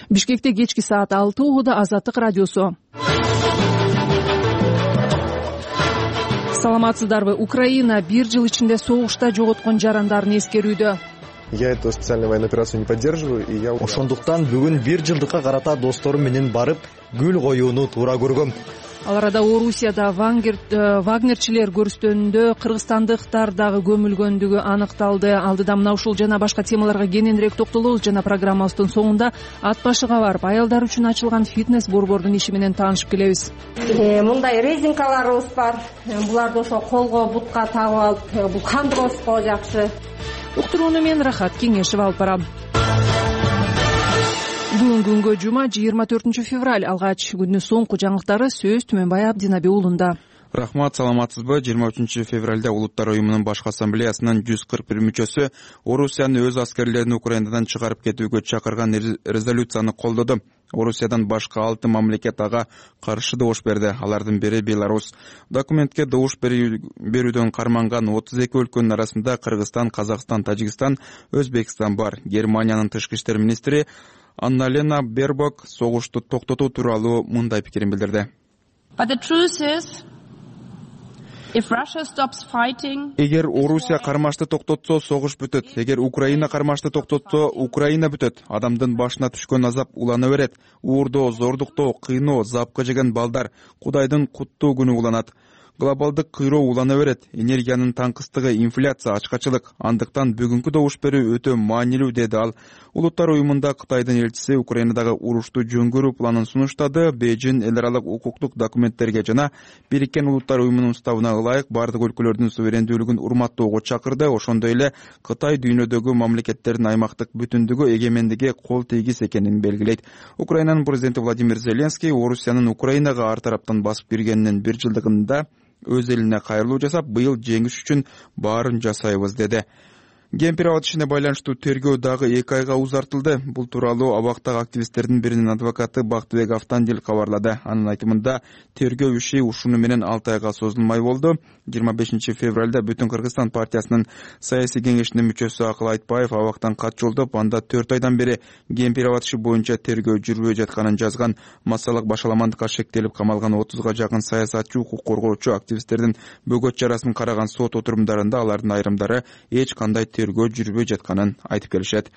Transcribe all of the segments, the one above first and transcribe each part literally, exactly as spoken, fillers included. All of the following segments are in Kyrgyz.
Бишкекте кечки саат алты угуда Азаттык радиосу. Саламатсыздарбы? Украина бир жыл ичинде согушта жоготкон жарандарын эскерүүдө. Я эту специальную военную операцию не поддерживаю, и я... Ошондуктан бүгүн бир жылдыкка карата досторум менен барып гүл коюуну туура көргөм. Ал арада Орусияда вагнерчилер көрүстөнүндө кыргызстандыктар дагы көмүлгөндүгү аныкталды. Алдыда мына ушул жана башка темаларга кененирээк токтолобуз. Жана программабыздын соңунда ат башыга барып аялдар үчүн ачылган фитнес борбордун иши менен таанышып келебиз. Мындай резинкаларыбыз бар. Буларды ошо колго, бутка тагып алып, бул кандырыбызга жакшы. Уктурууну мен Рахат Кеңешева алып барам. Бүгүн күнгө жума жыйырма төртүнчү февраль. Алгач күндүн соңку жаңылыктары сөз Түмөнбай Абдинаби уулунда. Рахмат, саламатсызбы? жыйырма үчүнчү февралда Улуттар уюмунун башкы ассамблеясынын жүз кырк бир мүчөсү Орусиянын өз аскерлерин Украинадан чыгарып кетүүгө чакырган резолюцияны колдоду. Орусиядан башка алты мамлекет ага каршы добуш берди. Алардын бири Беларусь. Документке добуш берүүдөн карманган отуз эки өлкөнүн арасында Кыргызстан, Казакстан, Тажикстан, Өзбекстан бар. Германиянын тышкы иштер министри Анна-Лена Бербок согушту токтотуу тууралуу мындай пикирин билдирди. Эгер Орусия кармашты токтотсо, согуш бүтөт. Эгер Украина кармашты токтотсо, Украина бүтөт. Адамдын башына түшкөн азап улана берет. Уурдоо, зордуктоо, кыйноо, запка жеген балдар Кудайдын куттуу күнү уланат. Глобалдык кыйроо улана берет. Энергиянын таңкыстыгы, инфляция, ачкачылык. Андыктан бүгүнкү добуш берүү өтө маанилүү, деди ал. Улуттар уюмунда Кытайдын элчиси Украинадагы урушту жөнгөрүү планын сунуштады. Бейжин эл аралык укуктук документтерге жана Бириккен Улуттар уюмунун уставына ылайык бардык өлкөлөрдүн суверендүүлүгүн урматтоого чакырды. Ошондой эле Кытай дүйнөдөгү мамлекеттердин аймактык бүтүндүгү, эгемендиги кол тийгис экенин белгилейт. Украинанын президенти Владимир Зеленский Орусиянын Украинага ар тараптан басып киргенинин бир жылдыгында өз элине кайрылуу жасап, быйыл жеңиш үчүн баарын жасайбыз, деди. Кемпир абад ишине байланыштуу тергөө дагы эки айга узартылды. Бул тууралуу абактагы активисттердин биринин адвокаты Бактыбек Автандил кабарлады. Анын айтымында тергөө иши ушуну менен алты айга созулмай болду. жыйырма бешинчи февралда Бүтүн Кыргызстан партиясынын саясий кеңешинин мүчөсү Акыл Айтбаев абактан кат жолдоп, анда төрт айдан бери Кемпир абад иши боюнча тергөө жүрбөй жатканын жазган. Массалык башаламандыкка шектелип камалган отузга жакын саясатчы, укук коргоочу активисттердин бөгөт чарасын караган сот отурумдарында алардын айрымдары эч кандай тергөө жүрбөй жатканын айтып келишет.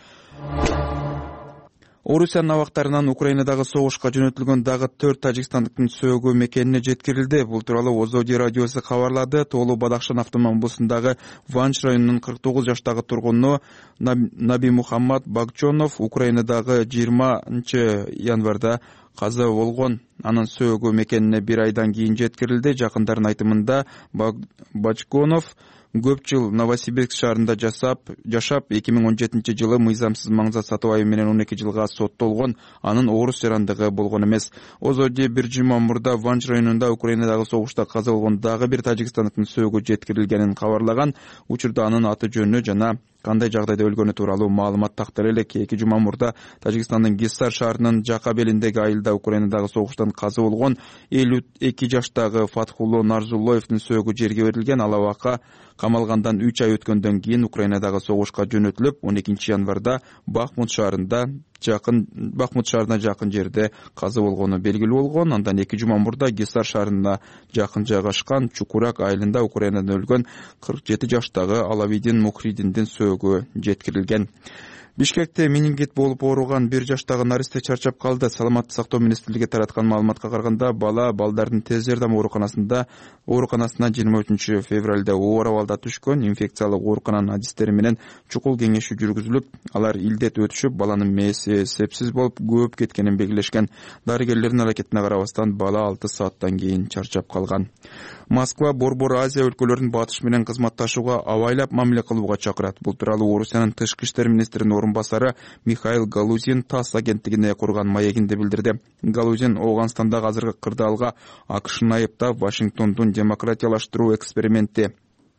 Орусиянын абактарынан Украинадагы согушка жөнөтүлгөн дагы төрт тажикстандыктын сөөгү мекенине жеткирилди. Бул тууралуу Озоди радиосу кабарлады. Тоолуу Бадахшан автономдук облусундагы Ванч районунун кырк тогуз жаштагы тургуну Наби Мухаммад Багчонов Украинадагы жыйырманчы январда каза болгон. Анын сөөгү мекенине бир айдан кийин жеткирилди. Жакындардын айтымында Бачконов көп жыл Новосибирск шаарында жасап, жашап, эки миң он жетинчи жылы мыйзамсыз маңзат сатуу айыбы менен он эки жылга соттолгон. Анын орус жарандыгы болгон эмес. Озоди бир жума мурда Ванч районунда Украинадагы согушта каза болгон дагы бир тажикстандыктын сөөгү жеткирилгенин кабарлаган. Учурда анын аты жөнү жана кандай жагдайда өлгөнү тууралуу маалымат тактара элек. Эки жума мурда Тажикстандын Гиссар шаарынын Жака белиндеги айылда Украинадагы согуштан каза болгон элүү эки жаштагы Фатхулло Нарзуллоевдин сөөгү жерге берилген. Ал абакка камалгандан үч ай өткөндөн кийин Украинадагы согушка жөнөтүлүп, он экинчи январда Бахмут шаарында жакын Бахмут шаарына жакын жерде каза болгону белгилүү болгон. Андан эки жума мурда Гиссар шаарына жакын жайгашкан Чукурак айылында Украинадан өлгөн кырк жети жаштагы Алавидин Мухридиндин сөөгү жеткирилген. Бишкекте менингит болуп ооруган бир жаштагы наристе чарчап калды. Саламаттык сактоо министрлиги тараткан маалыматка караганда, бала балдардын тез жардам ооруканасында ооруканасына жыйырма үчүнчү февралда оор абалда түшкөн. Инфекциялык оорукананын адистери менен чукул кеңеши жүргүзүлүп, алар илдет өтүшүп, баланын мээси сепсиз болуп көөп кеткенин белгилешкен. Дарыгерлердин аракетине карабастан бала алты сааттан кийин чарчап калган. Москва Борбор Азия өлкөлөрүнүн батыш менен кызматташууга абайлап мамиле кылууга чакырат. Бул тууралуу Орусиянын тышкы иштер министринин орунбасары Михаил Галузин ТАСС агенттигине курган маегинде билдирди. Галузин Ооганстандагы азыркы кырдаалга АКШны айыптап, Вашингтондун демократиялаштыруу эксперименти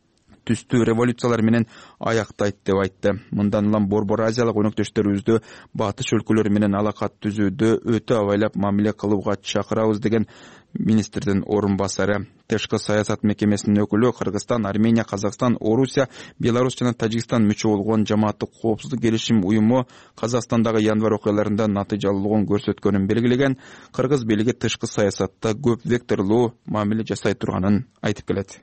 түстүү революциялар менен аяктайт деп айтты. Мындан улам Борбор Азиялык өнөктөштөрүбүздү батыш өлкөлөрү менен алакат түзүүдө өтө абайлап мамиле кылууга чакырабыз деген министрдин орун басары. Тышкы саясат мекемесинин өкүлү Кыргызстан, Армения, Казакстан, Орусия, Беларусь жана Тажикстан мүчө болгон жамааттык коопсуздук келишим уюму Казакстандагы январь окуяларында натыйжалуулугун көрсөткөнүн белгилеген. Кыргыз бийлиги тышкы саясатта көп векторлуу мамиле жасай турганын айтып келет.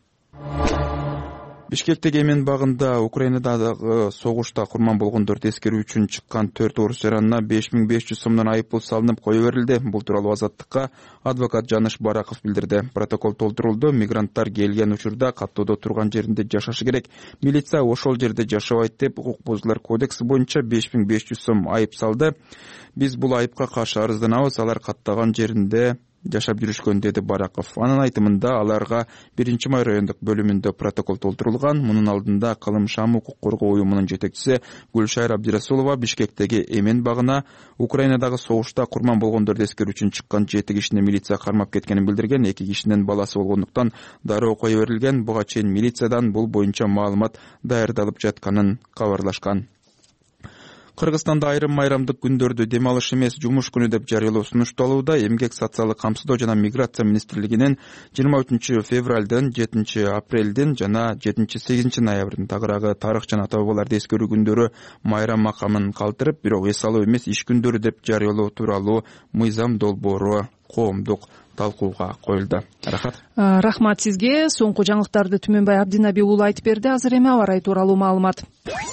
Бишкектеги Эмен багында Украинадагы согушта курман болгондорду эскерүү үчүн чыккан төрт орус жаранына беш миң беш жүз сомдон айыппул салынып кое берилди. Бул тууралуу Азаттыкка адвокат Жаныш Бараков билдирди. Протокол толтурулду. Мигранттар келген учурда каттоодо турган жеринде жашашы керек. Милиция ошол жерде жашабайт деп укук бузуулар кодекси боюнча беш миң беш жүз сом айып салды. Биз бул айыпка каршы арызданабыз. Алар каттаган жеринде жашап жүрүшкөн, деди Бараков. Анын айтымында аларга биринчи май райондук бөлүмүндө протокол толтурулган. Мунун алдында Кылым Шам укук коргоо уюмунун жетекчиси Гүлшайыр Абдирасулова Бишкектеги Эмен багына Украинадагы согушта курман болгондорду эскерүү үчүн чыккан жети кишини милиция кармап кеткенин билдирген. Эки кишинин баласы болгондуктан дароо кое берилген. Буга чейин милициядан бул боюнча маалымат даярдалып жатканын кабарлашкан. Кыргызстанда айрым майрамдык күндөрдү дем алыш эмес, жумуш күнү деп жарыялоо сунушталууда. Эмгек, социалдык камсыздоо жана миграция министрлигинин жыйырма үчүнчү февралдын, жетинчи апрелдин жана жетинчи сегизинчи ноябрдын тагыраагы тарых жана ата бабаларды эскерүү күндөрү майрам макамын калтырып, бирок эс алуу эмес иш күндөрү деп жарыялоо тууралуу мыйзам долбоору коомдук талкууга коюлду. Рахат. Рахмат сизге. Соңку жаңылыктарды Түмөнбай Абдинаби уулу айтып берди. Азыр эми аба ырайы тууралуу маалымат.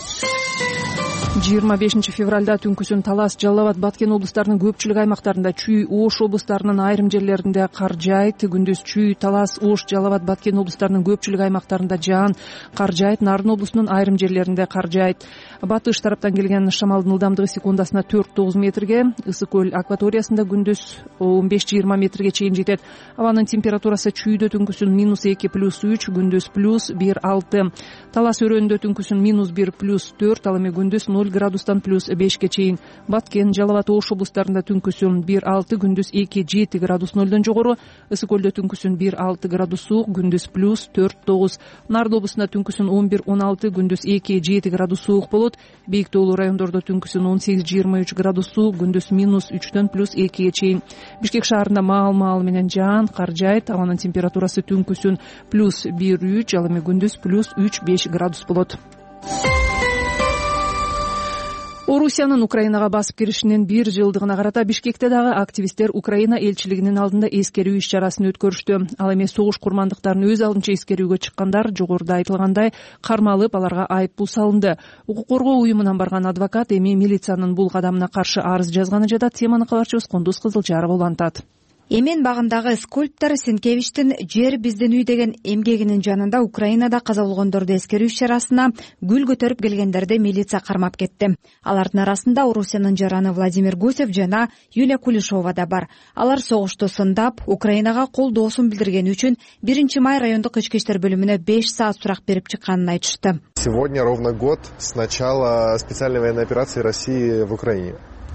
жыйырма бешинчи февралда түнкүсүн Талас, Жалал Абад, Баткен облустарынын көпчүлүк аймактарында, Чүй, Ош облустарынын айрым жерлеринде кар жаайт. Күндүз Чүй, Талас, Ош, Жалал Абад, Баткен облустарынын көпчүлүк аймактарында жаан, кар жаайт. Нарын облусунун айрым жерлеринде кар жаайт. Батыш тараптан келген шамалдын ылдамдыгы секундасына төрт тогуз метрге, Ысык көл акваториясында күндүз он беш жыйырма метрге чейин жетет. Абанын температурасы Чүйдө түнкүсүн минус эки плюс үч, күндүз плюс бир алты. Талас өрөөнүндө түнкүсүн минус бир плюс төрт, ал эми күндүз ноль градустан плюс бешке чейин. Баткен, Жалал Абад, Ош облустарында түнкүсүн бир алты, күндүз эки жети градус нолдон жогору. Ысык көлдө түнкүсүн бир алты градус суук, күндүз плюс төрт тогуз. Нарын облусунда түнкүсүн он бир он алты, күндүз эки жети градус суук болот. Бийик тоолуу райондордо түнкүсүн он сегиз жыйырма үч градус суук, күндүз минус үчтөн плюс экиге чейин. Бишкек шаарында маал-маал менен жаан, кар жаайт. Абанын температурасы түнкүсүн плюс бир үч, ал эми күндүз плюс үч беш градус болот. Орусиянын Украинага басып киришинин бир жылдыгына карата Бишкекте дагы активисттер Украина элчилигинин алдында эскерүү иш чарасын өткөрүштү. Ал эми согуш курмандыктарын өз алдынча эскерүүгө чыккандар жогоруда айтылгандай кармалып, аларга айыппул салынды. Укук коргоо уюмунан барган адвокат эми милициянын бул кадамына каршы арыз жазганы жатат. Теманы кабарчыбыз Кондуз Кызылжаров улантат. Эмен багындагы скульптор Сенкевичтин «Жер биздин үй» деген эмгегинин жанында Украинада каза болгондорду эскерүү иш-чарасына гүл көтөрүп келгендерди милиция кармап кетти. Алардын арасында Орусиянын жараны Владимир Гусев жана Юлия Кулешова да бар. Алар согушту сындап, Украинага колдоосун билдиргени үчүн биринчи май райондук ички иштер бөлүмүнө беш саат сурак берип чыкканын айтышты. Сегодня ровно год с начала специальной военной операции России в Украине.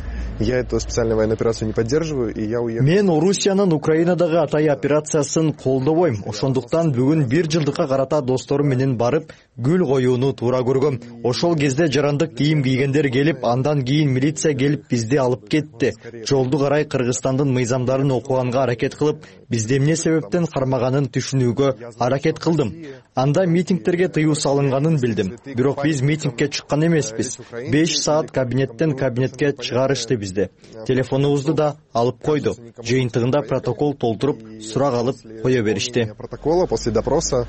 Я эту специальную военную операцию не поддерживаю, и я уехал. Мен Орусиянын Украинадагы атайы операциясын колдобойм. Ошондуктан бүгүн бир жылдыкка карата досторум менен барып гүл коюуну туура көргөм. Ошол кезде жарандык кийим кийгендер келип, андан кийин милиция келип бизди алып кетти. Жолду карай Кыргызстандын мыйзамдарын окуганга аракет кылып, бизди эмне себептен кармаганын түшүнүүгө аракет кылдым. Анда митингтерге тыюу салынганын билдим. Бирок биз митингке чыккан эмеспиз. беш саат кабинеттен кабинетке чыгарышты бизди. Телефонубузду да алып койду. Жыйынтыгында протокол толтуруп, сурак алып кое беришти. Протокола после допроса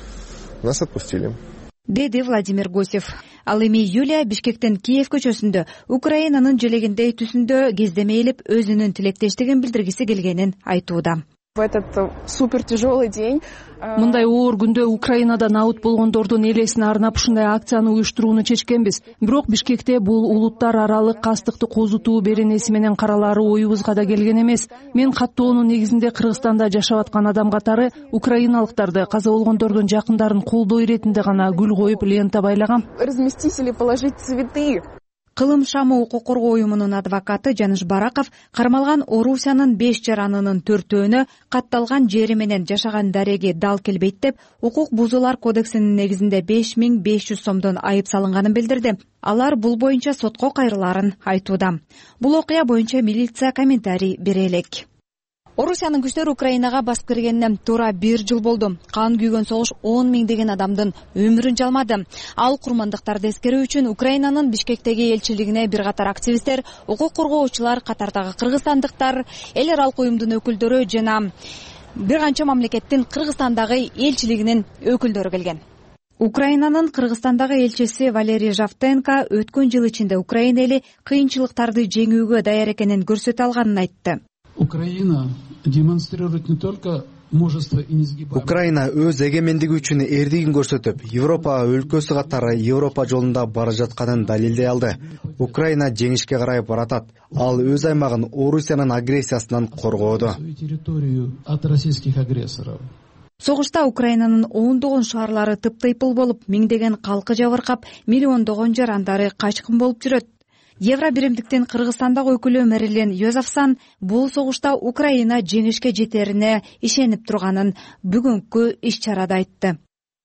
нас отпустили. Деди Владимир Гусев. Ал эми Юлия Бишкектен Киев көчөсүндө Украинанын желегиндей түсүндө кездеме элип өзүнүн тилектештигин билдиргиси келгенин айтууда. В этот супер тяжелый день. Мындай оор күндө Украинада наут болгондордун элесине арнап ушундай акцияны уюштурууну чечкенбиз. Бирок Бишкекте бул улуттар аралык кастыкты козутуу беренеси менен каралары оюбузга да келген эмес. Мен каттоонун негизинде Кыргызстанда жашап аткан адам катары украиналыктарды, каза болгондордун жакындарын колдоо иретинде гана гүл коюп лента байлагам. Разместить или положить цветы. Кылым шамы укук коргоо уюмунун адвокаты Жаныш Бараков кармалган Орусиянын беш жаранынын төртөөнө катталган жери менен жашаган дареги дал келбейт деп укук бузуулар кодексинин негизинде беш миң беш жүз сомдон айып салынганын билдирди. Алар бул боюнча сотко кайрылаарын айтууда. Бул окуя боюнча милиция комментарий бере элек. Орусиянын күчтөрү Украинага басып киргенине туура бир жыл болду. Кан күйгөн согуш он миңдеген адамдын өмүрүн жалмады. Ал курмандыктарды эскерүү үчүн Украинанын Бишкектеги элчилигине бир катар активисттер, укук коргоочулар, катардагы кыргызстандыктар, эл аралык уюмдун өкүлдөрү жана бир канча мамлекеттин Кыргызстандагы элчилигинин өкүлдөрү келген. Украинанын Кыргызстандагы элчиси Валерий Жавтенко өткөн жыл ичинде Украина эли кыйынчылыктарды жеңүүгө даяр экенин көрсөтө алганын айтты. Украина демонстрирует не только мужество и несгибаемость. Украина өз эгемендиги үчүн эрдигин көрсөтүп, Европа өлкөсү катары Европа жолунда бара жатканын далилдей алды. Украина жеңишке карай баратат. Ал өз аймагын Орусиянын агрессиясынан коргоодо. Территорию от российских агрессоров. Согушта Украинанын ондогон шаарлары тыптыйпыл болуп, миңдеген калкы жабыркап, миллиондогон жарандары качкын болуп жүрөт. Евро биримдиктин Кыргызстандагы өкүлү Мэрилен Йозефсон бул согушта Украина жеңишке жетерине ишенип турганын бүгүнкү иш-чарада айтты.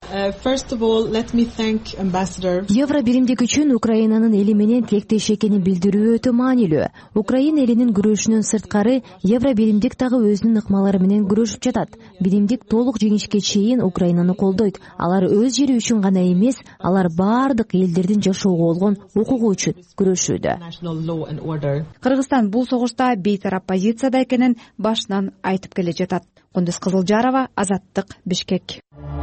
Евро биримдик үчүн Украинанын эли менен тилектеш экенин билдирүү өтө маанилүү. Украина элинин күрөшүнөн сырткары евро биримдик дагы өзүнүн ыкмалары менен күрөшүп жатат. Биримдик толук жеңишке чейин Украинаны колдойт. Алар өз жери үчүн гана эмес, алар баардык элдердин жашоого болгон укугу үчүн күрөшүүдө. Кыргызстан бул согушта бейтарап позицияда экенин башынан айтып келе жатат. Кундуз Кызылжарова, Азаттык, Бишкек.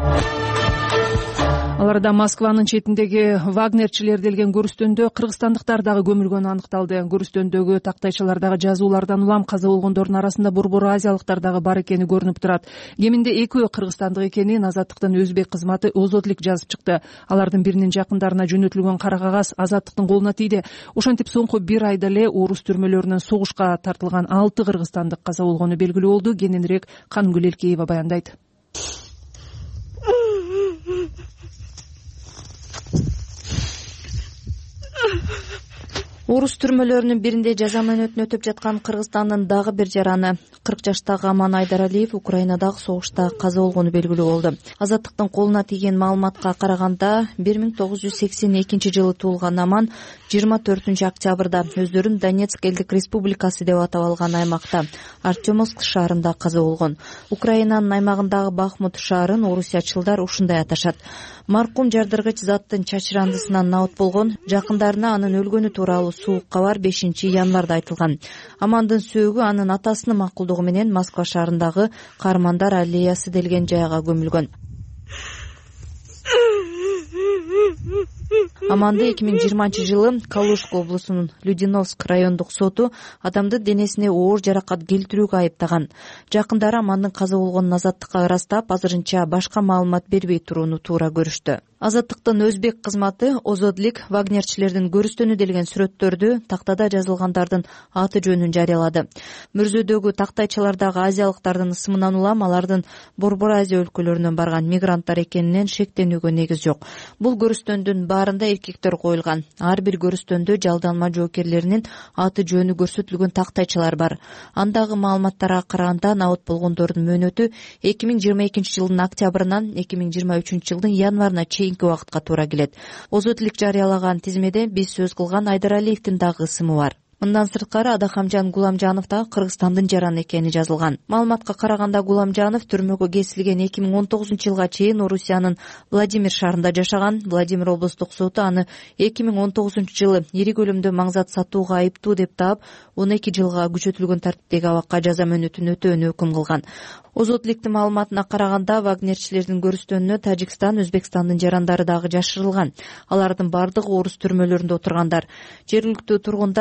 Аларда Москванын четиндеги вагнерчилер делген көрүстөндө кыргызстандыктар дагы көмүлгөнү аныкталды. Көрүстөндөгү тактайчалардагы жазуулардан улам каза болгондордун арасында борбор азиялыктар дагы бар экени көрүнүп турат. Кеминде экөө кыргызстандык экенин Азаттыктын өзбек кызматы Озодлик жазып чыкты. Алардын биринин жакындарына жөнөтүлгөн кара кагаз Азаттыктын колуна тийди. Ошентип соңку бир айда эле орус түрмөлөрүнөн согушка тартылган алты кыргызстандык каза болгону белгилүү болду. Кененирээк Кангүл Элкеева баяндайт. Орус түрмөлөрүнүн биринде жаза мөөнөтүн өтөп жаткан Кыргызстандын дагы бир жараны кырк жаштагы Аман Айдаралиев Украинадагы согушта каза болгону белгилүү болду. Азаттыктын колуна тийген маалыматка караганда бир миң тогуз жүз сексен экинчи жылы туулган Аман жыйырма төртүнчү октябрда өздөрүн Донецк элдик республикасы деп атап алган аймакта Артемовск шаарында каза болгон. Украинанын аймагындагы Бахмут шаарын орусиячылдар ушундай аташат. Маркум жардыргыч заттын чачырандысынан наут болгон, жакындарына анын өлгөнү тууралуу суук кабар бешинчи январда айтылган. Амандын сөөгү анын атасынын макулдугу менен Москва шаарындагы Каармандар аллеясы делген жайга көмүлгөн. Аманды эки миң жыйырманчы жылы Калужска облусунун Людиновск райондук соту адамдын денесине оор жаракат келтирүүгө айыптаган. Жакындары Амандын каза болгонун азаттыкка ырастап, азырынча башка маалымат бербей турууну туура көрүштү. Азаттыктын өзбек кызматы Озодлик вагнерчилердин көрүстөнү делген сүрөттөрдү тактада жазылгандардын аты жөнүн жарыялады. Мөрзөдөгү тактайчалардагы азиялыктардын ысымынан улам алардын Борбор Азия өлкөлөрүнөн барган мигранттар экенинен шектенүүгө негиз жок. Бул көрүстөндүн баарында эркектер коюлган. Ар бир көрүстөндө жалданма жоокерлеринин аты жөнү көрсөтүлгөн тактайчалар бар. Андагы маалыматтарга караганда наут болгондордун мөөнөтү эки миң жыйырма экинчи жылдын октябрынан эки миң жыйырма үчүнчү жылдын январына чейинки убакытка туура келет. Озодлик жарыялаган тизмеде биз сөз кылган Айдаралиевдин дагы ысымы бар. Мындан сырткары Адахамжан Гуламжанов да Кыргызстандын жараны экени жазылган. Маалыматка караганда Гуламжанов түрмөгө кесилген эки миң он тогузунчу жылга чейин Орусиянын Владимир шаарында жашаган. Владимир облустук соту аны эки миң он тогузунчу жылы ири көлөмдө маңзат сатууга айыптуу деп таап, он эки жылга күчөтүлгөн тартиптеги абакка жаза мөөнөтүн өтөөнү өкүм кылган. Озодликтин маалыматына караганда вагнерчилердин көрүстөнүнө Тажикстан, Өзбекстандын жарандары дагы жашырылган. Алардын бардыгы орус түрмөлөрүндө отургандар. Жергиликтүү тургундар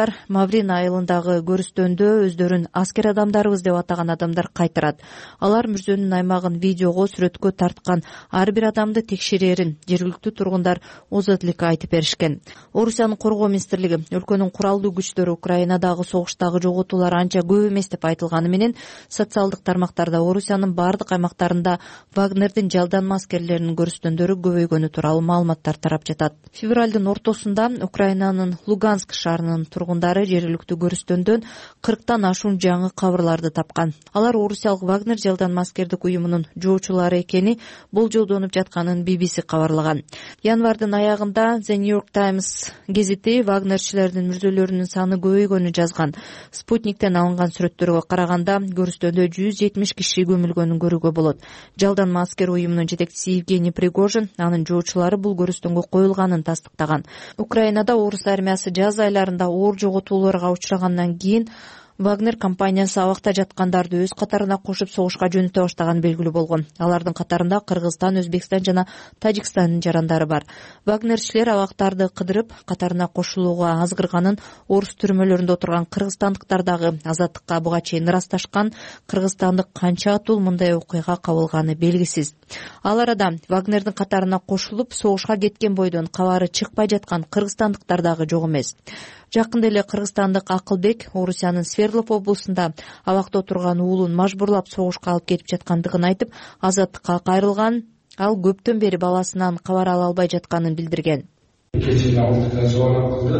Маврин айылындагы көрүстөндө өздөрүн аскер адамдарыбыз деп атаган адамдар кайтарат. Алар мүрзөнүн аймагын видеого, сүрөткө тарткан, ар бир адамды текшерерин жергиликтүү тургундар озодиликке айтып беришкен. Орусиянын коргоо министрлиги өлкөнүн куралдуу күчтөрү Украинадагы согуштагы жоготуулар анча көп эмес деп айтылганы менен социалдык тармактарда Орусиянын бардык аймактарында Вагнердин жалданма аскерлеринин көрүстөндөрү көбөйгөнү тууралуу маалыматтар тарап жатат. Февралдын ортосунда Украинанын Луганск шаарынын тургундары жергиликтүү көрүстөндөн кырктан ашуун жаңы кабарларды тапкан. Алар орусиялык Вагнер жалданма аскердик уюмунун жоочулары экени болжолдонуп жатканын би би си кабарлаган. Январдын аягында The New York Times гезити Вагнерчилердин мүрзөлөрүнүн саны көбөйгөнүн жазган. Спутниктен алынган сүрөттөргө караганда көрүстөндө жүз жетимиш киши көмүлгөнүн көрүүгө болот. Жалданма аскер уюмунун жетекчиси Евгений Пригожин анын жоочулары бул көрүстөнгө коюлганын тастыктаган. Украинада орус армиясы жаз айларында оор жоготууларга учрагандан кийин Вагнер компаниясы абакта жаткандарды өз катарына кошуп согушка жөнөтө баштаганы белгилүү болгон. Алардын катарында Кыргызстан, Өзбекстан жана Тажикстандын жарандары бар. Вагнерчилер абактарды кыдырып, катарына кошулууга азгырганын орус түрмөлөрүндө отурган кыргызстандыктар дагы азаттыкка буга чейин ырасташкан. Кыргызстандык канча атул мындай окуяга кабылганы белгисиз. Ал арада Вагнердин катарына кошулуп, согушка кеткен бойдон кабары чыкпай жаткан кыргызстандыктар дагы жок эмес. Жакында эле кыргызстандык Акылбек Орусиянын Свердлов облусунда абакта отурган уулун мажбурлап согушка алып кетип жаткандыгын айтып, азаттыкка кайрылган. Ал көптөн бери баласынан кабар ала албай жатканын билдирген. Кечээ алдыда звонок кылды.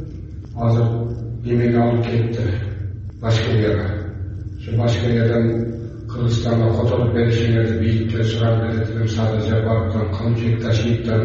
Азыр эмеге алып кетти Башкирияга. Şu Башкириядан Кыргызстанга которуп беришиңерди бийикке сурап берет. Садыжа барыптан камчек ташыйптан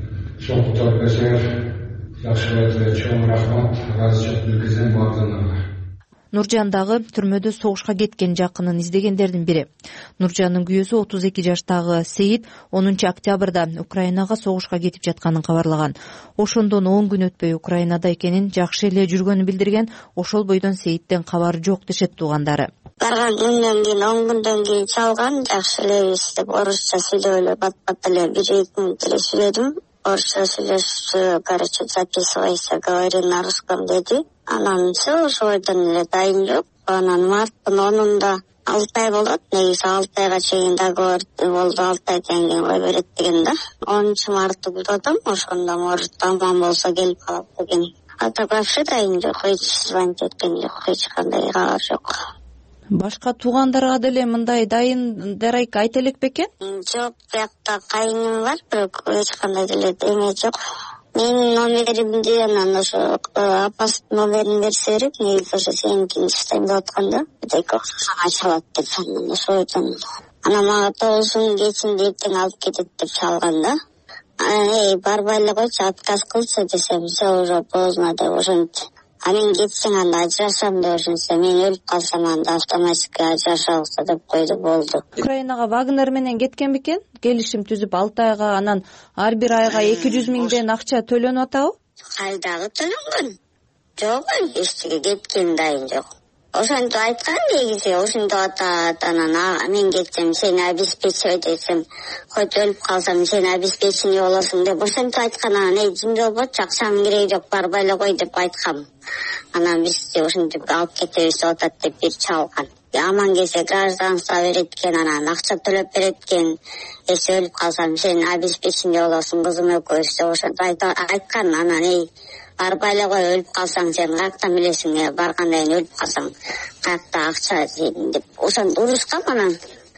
соңкутуп берсеңер жакшы болот. Чоң рахмат. Разычат билгизем бардыгына. Нуржан дагы түрмөдө согушка кеткен жакынын издегендердин бири. Нуржандын күйөөсү отуз эки жаштагы Сейит онунчу октябрда Украинага согушка кетип жатканын кабарлаган. Ошондон он күн өтпөй Украинада экенин, жакшы эле жүргөнүн билдирген. Ошол бойдон Сейиттен кабар жок дешет туугандары. Барган күндөн кийин он күндөн кийин чалган, жакшы элебиз деп орусча сүйлөп эле бат бат эле бир эки мүнөт эле сүйлөдүм. Орусча сүйлөшүп, короче, записывайся, говори на русском деди. Анан все, ошойдон эле дайын жок. Анан марттын онунда алты ай болот. Негизи алты айга чейин договор болду, алты айдан кийин кой берет деген да. онунчу мартты күтөдүм, ошондо может аман болсо келип калат деген. А так вообще дайын жок, эч звонить эткен жок, эч кандай кабар жок. Башка туугандарга деле мындай дайын дарайк айта элек бекен? Жок, биякта кайыным бар, бирок эч кандай деле эме жок. Менин номеримди анан ошо апасынын номерин берсе керек, негизи ошо сеникини иштейм деп аткан да. Бирдеке окшошо чалат деп анан ошойдон. Анан мага тогузунун кечинде эртең алып кетет деп чалган да. Эй, барбай эле койчу, отказ кылчу десем, все уже поздно деп ошентти. А мен кетсең анда ажырашам деп ошентсе, мен өлүп калсам анда автоматически ажырашабыз деп койду, болду. Украинага Вагнер менен кеткен бекен? Келишим түзүп алты айга, анан ар бир айга эки жүз миңден акча төлөнүп атабы? Кайдагы төлөнгөн? Жок, эчтеке кеткен дайын жок. Ошентип айткан негизи, ошентип атат. Анан мен кетсем сени обеспечивать этсем, хоть өлүп калсам сени обеспечение болосуң деп ошентип айткан. Анан эй, жимде болбочу, акчанын кереги жок, барбай эле кой деп айткам. Анан биз ошентип алып кетебиз деп атат деп бир чалган. Аман келсе гражданство берет экен, анан акча төлөп берет экен. Эсе өлүп калсам сени обеспечение болосуң, кызым экөөбүз деп ошентип айткан. Анан эй, барбай эле кой, өлүп калсаң сен каяктан билесиң, баргандан кийин өлүп калсаң каякта акча деп ошентип урушкан. Анан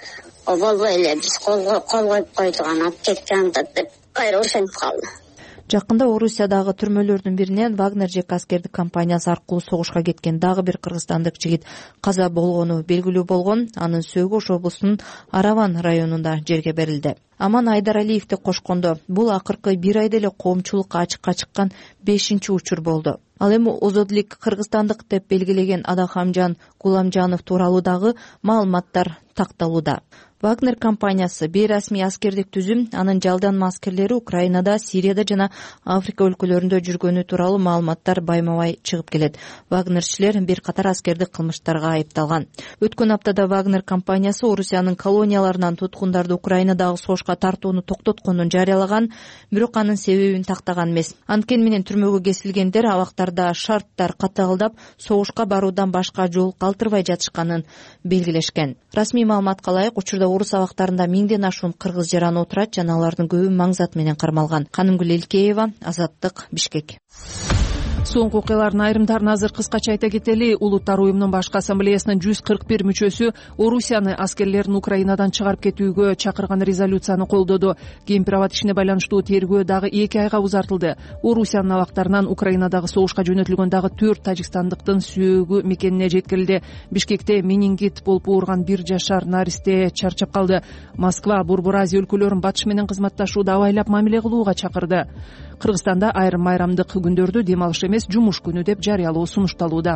о болбой эле биз кол коюп койдук, анан алып кеткен деп кайра ошентип калды. Жакында Орусиядагы түрмөлөрдүн биринен Вагнер жеке аскердик компаниясы аркылуу согушка кеткен дагы бир кыргызстандык жигит каза болгону белгилүү болгон. Анын сөөгү Ош облусунун Араван районунда жерге берилди. Аман Айдаралиевди кошкондо бул акыркы бир айда эле коомчулукка ачыкка чыккан бешинчи учур болду. Ал эми озодилик кыргызстандык деп белгилеген Адахамжан Гуламжанов тууралуу дагы маалыматтар такталууда. Вагнер компаниясы бейрасмий аскердик түзүм, анын жалданма аскерлери Украинада, Сирияда жана Африка өлкөлөрүндө жүргөнү тууралуу маалыматтар байма-бай чыгып келет. Вагнерчилер бир катар аскердик кылмыштарга айыпталган. Өткөн аптада Вагнер компаниясы Орусиянын колонияларынан туткундарды Украинадагы согушка тартууну токтотконун жарыялаган, бирок анын себебин тактаган эмес. Анткени менен түрмөгө кесилгендер абактарда шарттар катаалдап, согушка баруудан башка жол калтырбай жатышканын белгилешкен. Расмий маалыматка ылайык, учурда орус абактарында миңден ашуун кыргыз жараны отурат жана алардын көбү маңзат менен кармалган. Канымгүл Элкеева, Азаттык, Бишкек. Соңку окуялардын айрымдарын азыр кыскача айта кетели. Улуттар уюмунун башкы ассамблеясынын жүз кырк бир мүчөсү Орусияны аскерлерин Украинадан чыгарып кетүүгө чакырган резолюцияны колдоду. Кемпир-абад ишине байланыштуу тергөө дагы эки айга узартылды. Орусиянын абактарынан Украинадагы согушка жөнөтүлгөн дагы төрт тажикстандыктын сүйөгү мекенине жеткирилди. Бишкекте менингит болуп ооруган бир жашар наристе чарчап калды. Москва Борбор Азия өлкөлөрүн батыш менен кызматташууда абайлап мамиле кылууга чакырды. Кыргызстанда айрым майрамдык күндөрдү дем алыш эмес, жумуш күнү деп жарыялоо сунушталууда.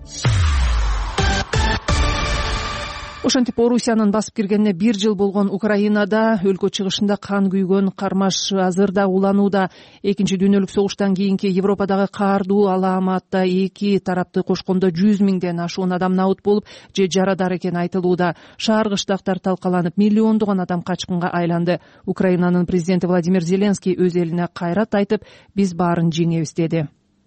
Ошентип Орусиянын басып киргенине бир жыл болгон Украинада өлкө чыгышында кан күйгөн кармаш азыр да уланууда. Экинчи дүйнөлүк согуштан кийинки Европадагы каардуу алааматта эки тарапты кошкондо жүз миңден ашуун адам набыт болуп же жарадар экени айтылууда. Шаар кыштактар талкаланып, миллиондогон адам качкынга айланды. Украинанын президенти Владимир Зеленский өз элине кайрат айтып, биз баарын жеңебиз деди.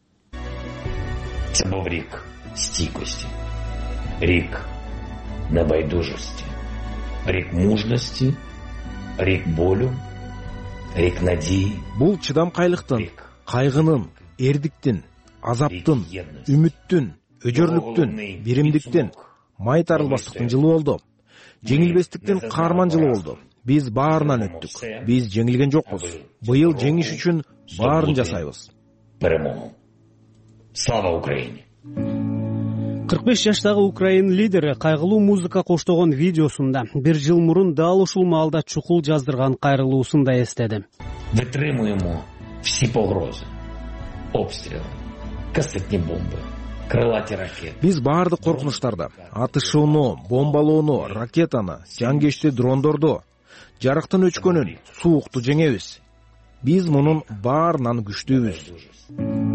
Це був рік стійкості, рік небайдужості, рік мужності, рік болу, рік надії. Бул чыдамкайлыктын, кайгынын, эрдиктин, азаптын, үмүттүн, өжөрлүктүн, биримдиктин, май тарылбастыктын жылы болду. Жеңилбестиктин каарман жылы болду. Биз баарынан өттүк. Биз жеңилген жокпуз. Быйыл жеңиш үчүн баарын жасайбыз. Перемогу. Слава Украине! кырк беш жаштагы Украин лидери кайгылуу музыка коштогон видеосунда бир жыл мурун дал ушул маалда чукул жаздырган кайрылуусун да эстеди. Витримуємо всі погрози, обстріли, касетні бомби, крилаті ракети. Биз баардык коркунучтарды, атышууну, бомбалоону, ракетаны, зиянкечтүү дрондорду, жарыктын өчкөнүн, суукту жеңебиз. Биз мунун баарынан күчтүүбүз.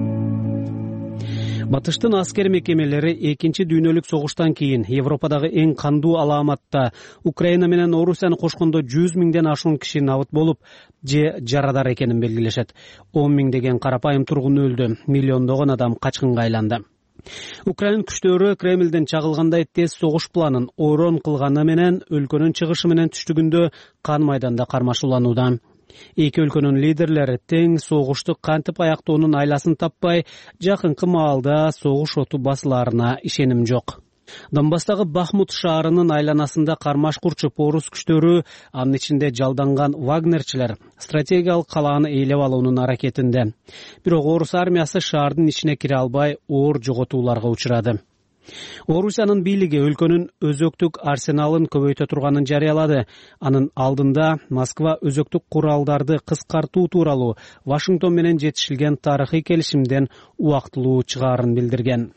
Батыштын аскер мекемелери экинчи дүйнөлүк согуштан кийин Европадагы эң кандуу алааматта Украина менен Орусияны кошкондо жүз миңден ашуун киши набыт болуп же жарадар экенин белгилешет. он миңдеген карапайым тургун өлдү, миллиондогон адам качкынга айланды. Украин күчтөрү Кремлден чагылгандай тез согуш планын орон кылганы менен өлкөнүн чыгышы менен түштүгүндө кан майданда кармашууланууда. Эки өлкөнүн лидерлери тең согушту кантип аяктоонун айласын таппай, жакынкы маалда согуш оту басыларына ишеним жок. Донбасстагы Бахмут шаарынын айланасында кармаш курчуп орус күчтөрү, анын ичинде жалданган вагнерчилер стратегиялык калааны ээлеп алуунун аракетинде. Бирок орус армиясы шаардын ичине кире албай, оор жоготууларга учурады. Орусиянын бийлиги өлкөнүн өзөктүк арсеналын көбөйтө турганын жарыялады. Анын алдында Москва өзөктүк куралдарды кыскартуу тууралуу Вашингтон менен жетишилген тарыхый келишимден убактылуу чыгаарын билдирген.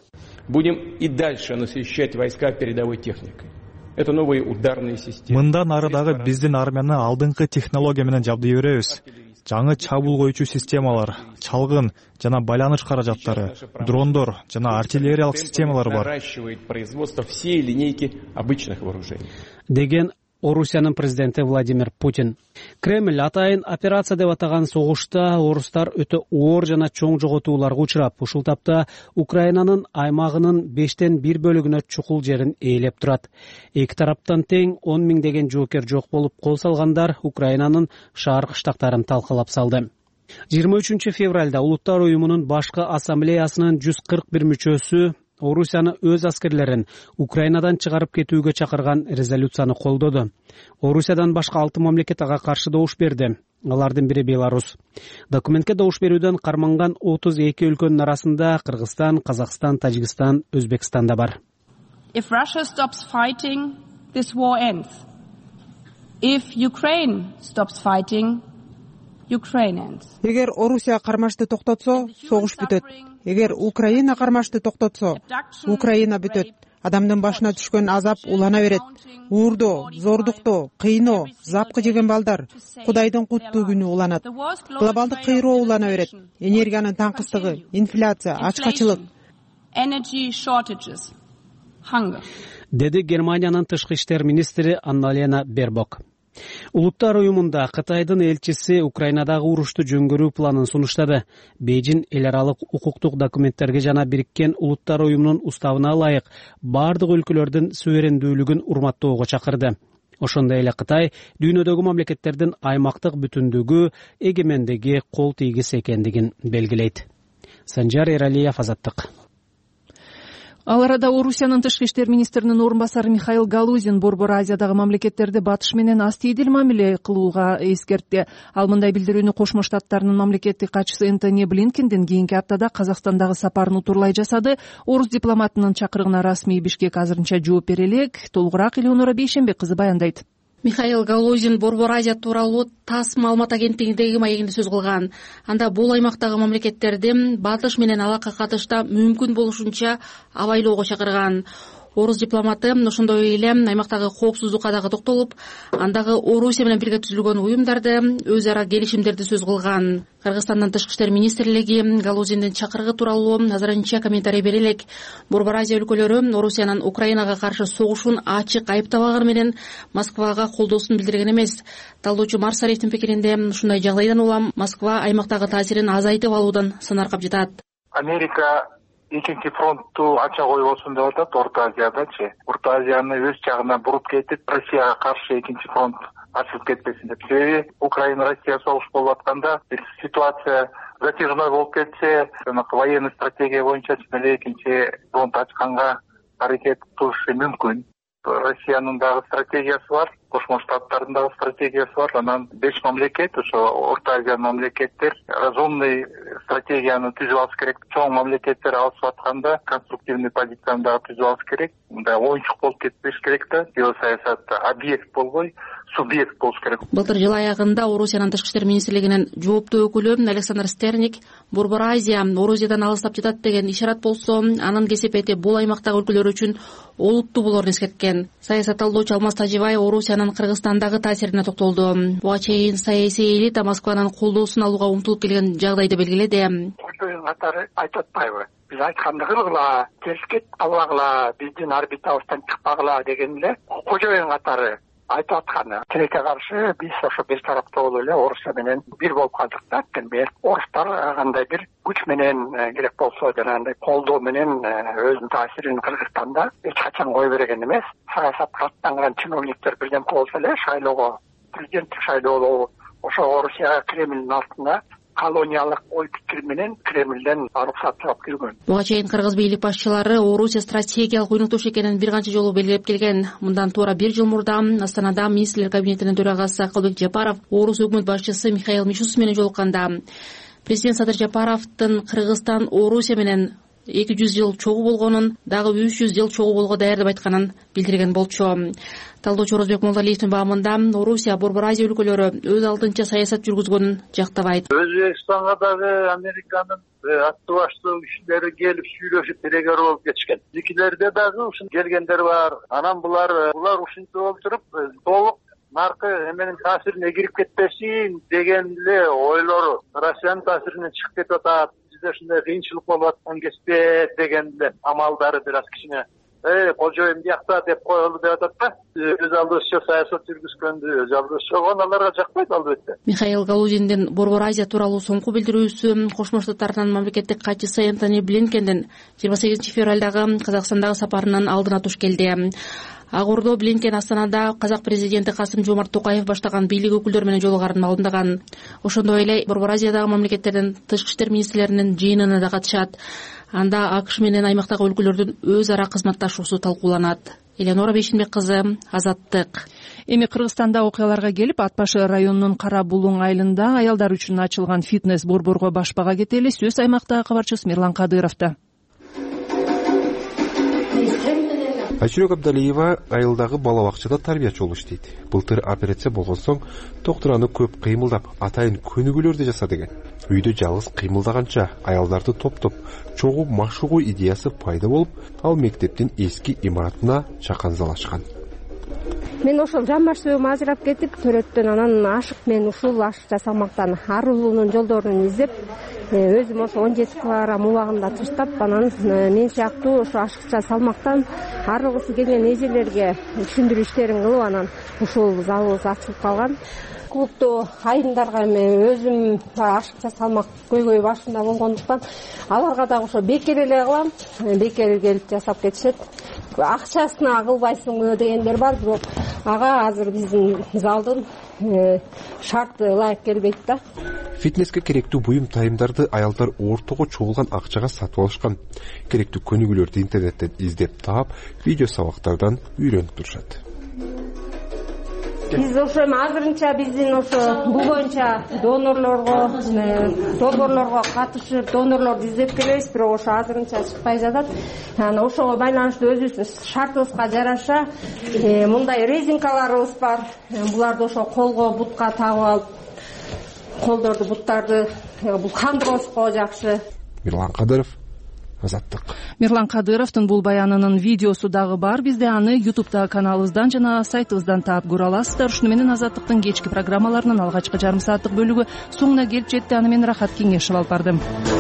Будем и дальше насыщать войска передовой техникой. Это новые ударные системы. Мындан ары дагы биздин армияны алдыңкы технология менен жабдый беребиз. Жаңы чабуул коюучу системалар, чалгын жана байланыш каражаттары, дрондор жана артиллериялык системалар бар. Наращивает производство всей линейки обычных вооружений. Деген Орусиянын президенти Владимир Путин. Кремль атайын операция деп атаган согушта орустар өтө оор жана чоң жоготууларга учурап, ушул тапта Украинанын аймагынын бештен бир бөлүгүнө чукул жерин ээлеп турат. Эки тараптан тең он миңдеген жоокер жок болуп, кол салгандар Украинанын шаар кыштактарын талкалап салды. жыйырма үчүнчү февралда Улуттар уюмунун башкы ассамблеясынын жүз кырк бир мүчөсү Орусияны өз аскерлерин Украинадан чыгарып кетүүгө чакырган резолюцияны колдоду. Орусиядан башка алты мамлекет ага каршы добуш берди. Алардын бири Беларусь. Документке добуш берүүдөн карманган отуз эки өлкөнүн арасында Кыргызстан, Казакстан, Тажикстан, Өзбекстан да бар. If Russia stops fighting, this war ends. If Ukraine stops fighting, Ukraine ends. Эгер Орусия кармашты токтотсо, согуш бүтөт. Эгер Украина кармашты токтотсо, Украина бүтөт. адамдын башына түшкөн азап улана берет. Уурдоо, зордуктоо, кыйноо, запкы жеген балдар Кудайдын куттуу күнү уланат. Глобалдык кыйроо улана берет. Энергиянын таңкыстыгы, инфляция, ачкачылык. Деди Германиянын тышкы иштер министри Анна-Лена Бербок. Улуттар уюмунда Кытайдын элчиси Украинадагы урушту жөнгөрүү планын сунуштады. Бейжин эл аралык укуктук документтерге жана Бириккен Улуттар уюмунун уставына ылайык бардык өлкөлөрдүн суверендүүлүгүн урматтоого чакырды. Ошондой эле Кытай дүйнөдөгү мамлекеттердин аймактык бүтүндүгү, эгемендиги кол тийгис экендигин белгилейт. Санжар Эралиев, Азаттык. Ал арада Орусиянын тышкы иштер министринин орун басары Михаил Галузин Борбор Азиядагы мамлекеттерди батыш менен астийдил мамиле кылууга эскертти. Ал мындай билдирүүнү Кошмо Штаттарынын мамлекеттик катчысы Энтони Блинкендин кийинки аптада Казакстандагы сапарын утурлай жасады. Орус дипломатынын чакырыгына расмий Бишкек азырынча жооп бере элек. Толугураак Элеонора Бейшенбек кызы баяндайт. Михаил Галузин Борбор Азия тууралуу ТАСС маалымат агенттигиндеги маегинде сөз кылган. Анда бул аймактагы мамлекеттерди батыш менен алака катышта мүмкүн болушунча абайлоого чакырган. Орус дипломаты ошондой эле аймактагы коопсуздукка дагы токтолуп, андагы Орусия менен бирге түзүлгөн уюмдарды, өз ара келишимдерди сөз кылган. Кыргызстандын тышкы иштер министрлиги Галузиндин чакырыгы тууралуу азырынча комментарий бере элек. Борбор Азия өлкөлөрү Орусиянын Украинага каршы согушун ачык айыптабаганы менен Москвага колдоосун билдирген эмес. Талдоочу Марсалиевдин пикиринде ушундай жагдайдан улам Москва аймактагы таасирин азайтып алуудан сын аркап жатат. Америка экинчи фронтту анча койбосун деп атат Орто Азиядачы. Орто Азияны өз жагына буруп кетип, Россияга каршы экинчи фронт ачылып кетпесин деп. Себеби Украина Россия согуш болуп атканда бир ситуация затяжной болуп кетсе, военный стратегия боюнча эле экинчи фронт ачканга аракет кылышы мүмкүн. Россиянын дагы стратегиясы бар, Кошмо Штаттардын дагы стратегиясы бар. Анан беш мамлекет, ошо Орто Азия мамлекеттер разумный стратегияны түзүп алыш керек. Чоң мамлекеттер алышып атканда конструктивный позицияны дагы түзүп алыш керек. Мындай оюнчук болуп кетпеш керек да. Геосаясатта объект болбой, субъект болуш керек. Былтыр жыл аягында Орусиянын тышкы иштер министрлигинин жооптуу өкүлү Александр Стерник Борбор Азия Орусиядан алыстап жатат деген ишарат болсо, анын кесепети бул аймактагы өлкөлөр үчүн олуттуу болоорун эскерткен. Саясат талдоочу Алмаз Тажибай Орусиянын Кыргызстандагы таасирине токтолду. Буга чейин саясий элита Москванын колдоосун алууга умтулуп келген жагдайды белгиледи. Кожоюн катары айтып атпайбы? Биз айтканды кылгыла, келишкет албагыла, биздин орбитабыздан чыкпагыла деген эле кожоюн катары айтып атканы. Тилекке каршы биз ошо бир тараптуу болуп эле Орусия менен бир болуп калдык да. Анткени орустар кандай бир күч менен керек болсо жанагындай колдоо менен өзүнүн таасирин Кыргызстанда эч качан кое берген эмес. Саясатка аттанган чиновниктер бирдемке болсо эле шайлоого, президенттик шайлоого ошо Орусияга Кремлдин артына колониялык ой пикир менен Кремлден уруксат сурап кирген. Буга чейин кыргыз бийлик башчылары Орусия стратегиялык уюнуктуш экенин бир канча жолу белгилеп келген. Мындан туура бир жыл мурда Астанада министрлер кабинетинин төрагасы Акылбек Жапаров Орус өкмөт башчысы Михаил Мишустин менен жолукканда президент Садыр Жапаровдун Кыргызстан Орусия менен эки жүз жыл чогуу болгонун, дагы үч жүз жыл чогуу болгого даяр деп айтканын билдирген болчу. Талдоочу Орозбек Молдалиевдин баамында Орусия Борбор Азия өлкөлөрү өз алдынча саясат жүргүзгөнүн жактабайт. Өзбекстанга дагы Американын аттуу баштуу кишилери келип сүйлөшүп переговор болуп кетишкен. Бизикилерде дагы ушун келгендер бар. Анан булар булар ушинтип отуруп толук наркы эменин таасирине кирип кетпесин деген эле ойлору Россиянын таасиринен чыгып кетип атат. Ушундай кыйынчылык болуп аткан кезде деген эле амалдары бир аз кичине э кожоюн биякта деп коелу деп атат да. Өз алдыбызча саясат жүргүзгөндү өз алдыбызча аларга жакпайт албетте. Михаил Галузиндин Борбор Азия тууралуу соңку билдирүүсү Кошмо Штаттарынын мамлекеттик катчысы Энтони Блинкендин жыйырма сегизинчи февралдагы Казакстандагы сапарынын алдына туш келди. Ак Ордо Блинкен Астанада казак президенти Касым-Жомарт Токаев баштаган бийлик өкүлдөрү менен жолугарын маалымдаган. Ошондой эле Борбор Азиядагы мамлекеттердин тышкы иштер министрлеринин жыйынына да катышат. Анда АКШ менен аймактагы өлкөлөрдүн өз ара кызматташуусу талкууланат. Элеонора Бейшенбек кызы, Азаттык. Эми Кыргызстанда окуяларга келип, Ат башы районунун Кара Булуң айылында аялдар үчүн ачылган фитнес борборго башпага кетели. Сөз аймактагы кабарчыбыз Мирлан Кадыровдо. Айшүрөк Абдалиева айылдагы бала бакчада тарбиячы болуп иштейт. Былтыр операция болгон соң доктор аны көп кыймылдап, атайын көнүгүүлөрдү жаса деген. Үйдө жалгыз кыймылдаганча аялдарды топтоп чогуу машыгуу идеясы пайда болуп, ал мектептин эски имаратына чаканзалашкан. Мен ошол жамбаш сөөгүм ажырап кетип, төрөттөн анан ашык мен ушул ашык жасамактан арылуунун жолдорун издеп, өзүм ошо он жети килограмм убагында таштап, анан мен сыяктуу ошо ашыкча салмактан арылгысы келген эжелерге түшүндүрүү иштерин кылып, анан ушул залыбыз ачылып калган. Клубду айымдарга мен өзүм ашыкча салмак көйгөй башында болгондуктан аларга да ошо бекер эле кылам, бекер келип жасап кетишет. Акчасына кылбайсыңбы дегендер бар, бирок ага азыр биздин залдын шарты ылайык келбейт да. Фитнеске керектүү буюм тайымдарды аялдар ортого чогулган акчага сатып алышкан. Керектүү көнүгүүлөрдү интернеттен издеп таап, видео сабактардан үйрөнүп турушат. Биз ошо азырынча биздин ошо бул боюнча донорлорго, долбоорлорго катышып, донорлорду издеп келебиз, бирок ошо азырынча чыкпай жатат. Анан ошого байланыштуу өзүбүздүн шартыбызга жараша мындай резинкаларыбыз бар. Буларды ошо колго, бутка тагып алып, колдорду, буттарды бул хандрозго жакшы. Мирлан Кадыров, Азаттык. Мирлан Кадыровдун бул баянынын видеосу дагы бар. Бизде аны ютубтагы каналыбыздан жана сайтыбыздан таап көрө аласыздар. Ушуну менен Азаттыктын кечки программаларынын алгачкы жарым сааттык бөлүгү соңуна келип жетти. Аны мен Рахат Кеңешев алып бардым.